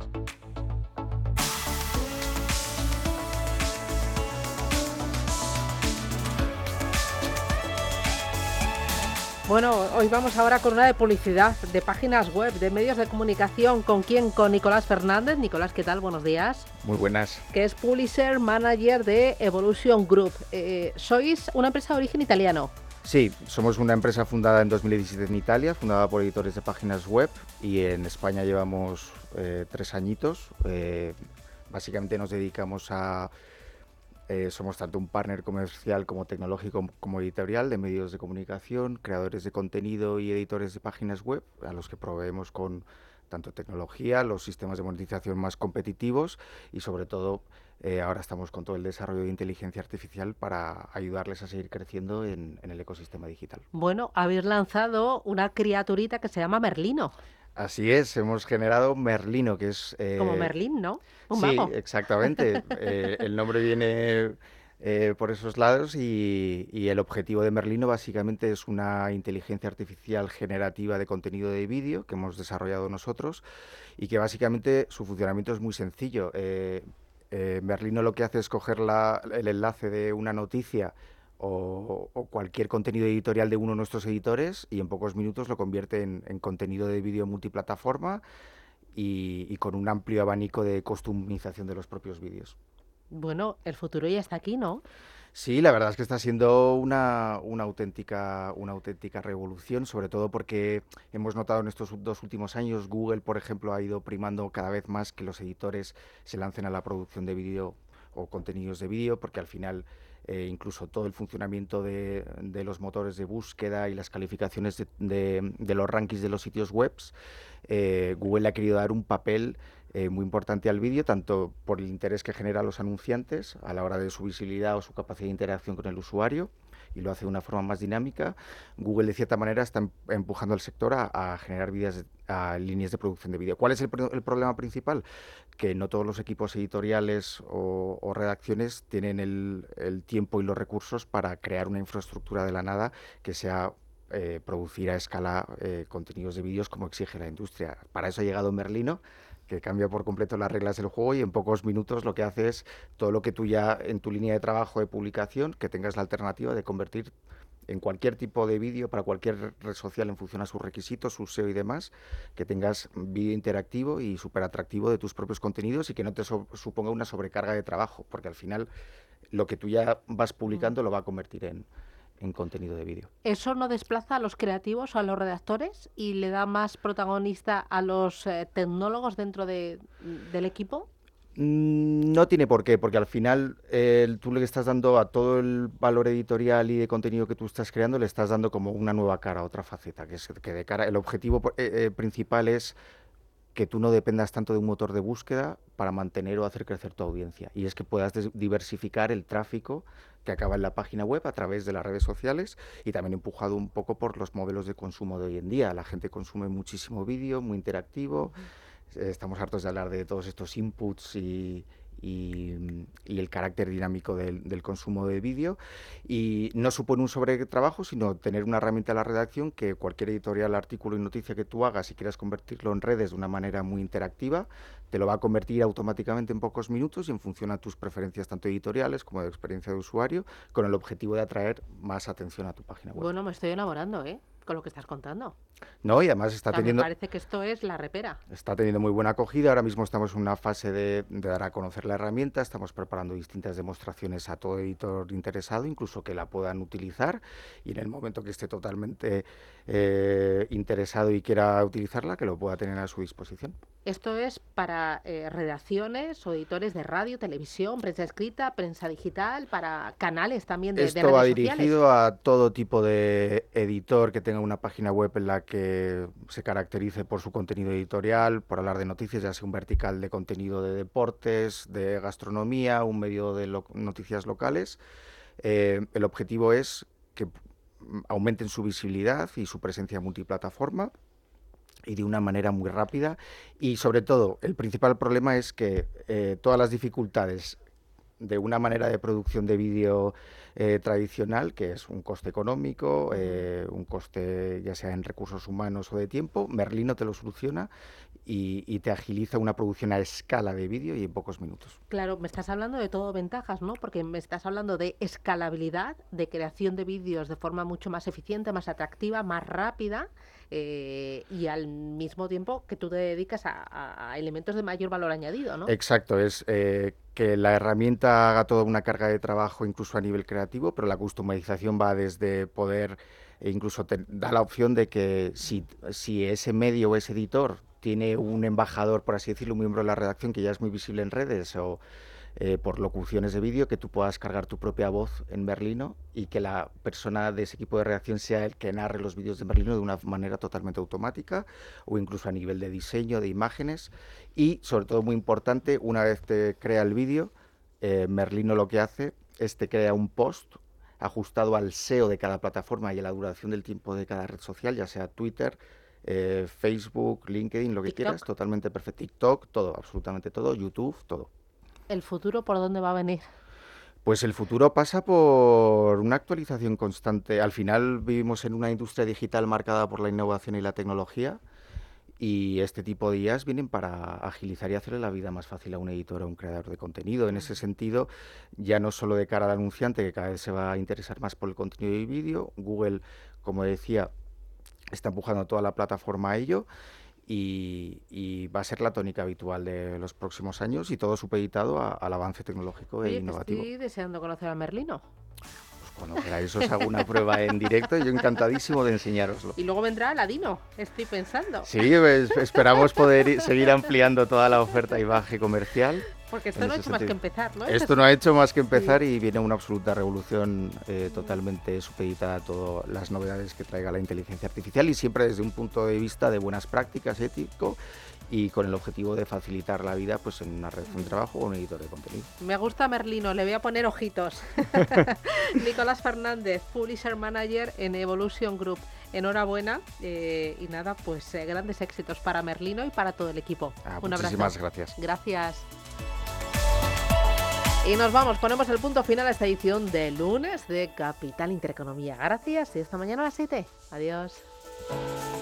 Bueno, hoy vamos ahora con una de publicidad, de páginas web, de medios de comunicación. ¿Con quién? Con Nicolás Fernández. Nicolás, ¿qué tal? Buenos días. Muy buenas. Que es Publisher Manager de Evolution Group. Sois una empresa de origen italiano. Sí, somos una empresa fundada en 2017 en Italia, fundada por editores de páginas web, y en España llevamos 3 añitos. Básicamente nos dedicamos a... somos tanto un partner comercial como tecnológico como editorial de medios de comunicación, creadores de contenido y editores de páginas web, a los que proveemos con tanto tecnología, los sistemas de monetización más competitivos y sobre todo ahora estamos con todo el desarrollo de inteligencia artificial para ayudarles a seguir creciendo en el ecosistema digital. Bueno, habéis lanzado una criaturita que se llama Merlino. Así es, hemos generado Merlino, que es... Como Merlín, ¿no? Un Sí, mago. exactamente. El nombre viene por esos lados y el objetivo de Merlino básicamente es una inteligencia artificial generativa de contenido de vídeo que hemos desarrollado nosotros y que básicamente su funcionamiento es muy sencillo. Merlino lo que hace es coger el enlace de una noticia o cualquier contenido editorial de uno de nuestros editores y en pocos minutos lo convierte en contenido de vídeo multiplataforma y con un amplio abanico de customización de los propios vídeos. Bueno, el futuro ya está aquí, ¿no? Sí, la verdad es que está siendo una auténtica revolución, sobre todo porque hemos notado en estos 2 últimos años, Google, por ejemplo, ha ido primando cada vez más que los editores se lancen a la producción de vídeo o contenidos de vídeo, porque al final incluso todo el funcionamiento de los motores de búsqueda y las calificaciones de los rankings de los sitios web, Google le ha querido dar un papel muy importante al vídeo, tanto por el interés que genera a los anunciantes a la hora de su visibilidad o su capacidad de interacción con el usuario, y lo hace de una forma más dinámica. Google, de cierta manera, está empujando al sector a generar líneas de producción de vídeo. ¿Cuál es el problema principal? Que no todos los equipos editoriales o redacciones tienen el tiempo y los recursos para crear una infraestructura de la nada que sea producir a escala contenidos de vídeos como exige la industria. Para eso ha llegado Merlino, que cambia por completo las reglas del juego y en pocos minutos lo que hace es todo lo que tú ya en tu línea de trabajo de publicación, que tengas la alternativa de convertir en cualquier tipo de vídeo para cualquier red social en función a sus requisitos, su SEO y demás, que tengas vídeo interactivo y súper atractivo de tus propios contenidos y que no te suponga una sobrecarga de trabajo, porque al final lo que tú ya vas publicando lo va a convertir en contenido de vídeo. ¿Eso no desplaza a los creativos o a los redactores y le da más protagonista a los tecnólogos dentro del equipo? No tiene por qué, porque al final tú le estás dando a todo el valor editorial y de contenido que tú estás creando, le estás dando como una nueva cara, otra faceta, que es que de cara, el objetivo principal es que tú no dependas tanto de un motor de búsqueda para mantener o hacer crecer tu audiencia. Y es que puedas diversificar el tráfico que acaba en la página web a través de las redes sociales y también empujado un poco por los modelos de consumo de hoy en día. La gente consume muchísimo vídeo, muy interactivo. Estamos hartos de hablar de todos estos inputs y el carácter dinámico del consumo de vídeo, y no supone un sobretrabajo, sino tener una herramienta a la redacción que cualquier editorial, artículo y noticia que tú hagas y quieras convertirlo en redes de una manera muy interactiva, te lo va a convertir automáticamente en pocos minutos y en función a tus preferencias tanto editoriales como de experiencia de usuario, con el objetivo de atraer más atención a tu página web. Bueno, me estoy enamorando, con lo que estás contando. No, y además Me parece que esto es la repera. Está teniendo muy buena acogida. Ahora mismo estamos en una fase de dar a conocer la herramienta. Estamos preparando distintas demostraciones a todo editor interesado, incluso que la puedan utilizar. Y en el momento que esté totalmente interesado y quiera utilizarla, que lo pueda tener a su disposición. Esto es para redacciones o editores de radio, televisión, prensa escrita, prensa digital, para canales también de redes sociales. Esto va dirigido a todo tipo de editor que tenga una página web en la que se caracterice por su contenido editorial, por hablar de noticias, ya sea un vertical de contenido de deportes, de gastronomía, un medio de noticias locales. El objetivo es que aumenten su visibilidad y su presencia multiplataforma y de una manera muy rápida, y sobre todo el principal problema es que todas las dificultades de una manera de producción de vídeo tradicional, que es un coste económico, un coste ya sea en recursos humanos o de tiempo. Merlino te lo soluciona y te agiliza una producción a escala de vídeo y en pocos minutos. Claro, me estás hablando de todo ventajas, ¿no? Porque me estás hablando de escalabilidad, de creación de vídeos de forma mucho más eficiente, más atractiva, más rápida, y al mismo tiempo que tú te dedicas a elementos de mayor valor añadido, ¿no? Exacto, es que la herramienta haga toda una carga de trabajo incluso a nivel creativo, pero la customización va desde poder, e incluso te da la opción de que si ese medio o ese editor tiene un embajador, por así decirlo, un miembro de la redacción que ya es muy visible en redes o por locuciones de vídeo, que tú puedas cargar tu propia voz en Merlino y que la persona de ese equipo de redacción sea el que narre los vídeos de Merlino de una manera totalmente automática o incluso a nivel de diseño, de imágenes. Y sobre todo muy importante, una vez te crea el vídeo, Merlino lo que hace es te crea un post ajustado al SEO de cada plataforma y a la duración del tiempo de cada red social, ya sea Twitter, Facebook, LinkedIn, lo que TikTok. quieras, totalmente perfecto. TikTok, todo, absolutamente todo, YouTube, todo. ¿El futuro por dónde va a venir? Pues el futuro pasa por una actualización constante. Al final vivimos en una industria digital marcada por la innovación y la tecnología y este tipo de IAs vienen para agilizar y hacerle la vida más fácil a un editor o a un creador de contenido. En ese sentido, ya no solo de cara al anunciante, que cada vez se va a interesar más por el contenido y vídeo, Google, como decía, está empujando a toda la plataforma a ello y va a ser la tónica habitual de los próximos años y todo supeditado al avance tecnológico e Oye, que innovativo. estoy deseando conocer a Merlino. Pues cuando queráis os hago una prueba en directo y yo encantadísimo de enseñároslo. Y luego vendrá Aladino, estoy pensando. Sí, pues, esperamos poder seguir ampliando toda la oferta y baje comercial. Porque esto En no ha ese hecho más que sentido. empezar, ¿no? Esto no ha hecho más que empezar y viene una absoluta revolución totalmente supeditada a todas las novedades que traiga la inteligencia artificial y siempre desde un punto de vista de buenas prácticas, ético y con el objetivo de facilitar la vida pues en una redacción de trabajo o un editor de contenido. Me gusta Merlino, le voy a poner ojitos. Nicolás Fernández, Publisher Manager en Evolution Group. Enhorabuena y nada, pues grandes éxitos para Merlino y para todo el equipo. Un abrazo. Muchísimas gracias. Gracias. Y nos vamos, ponemos el punto final a esta edición de lunes de Capital Intereconomía. Gracias y hasta mañana a las 7. Adiós.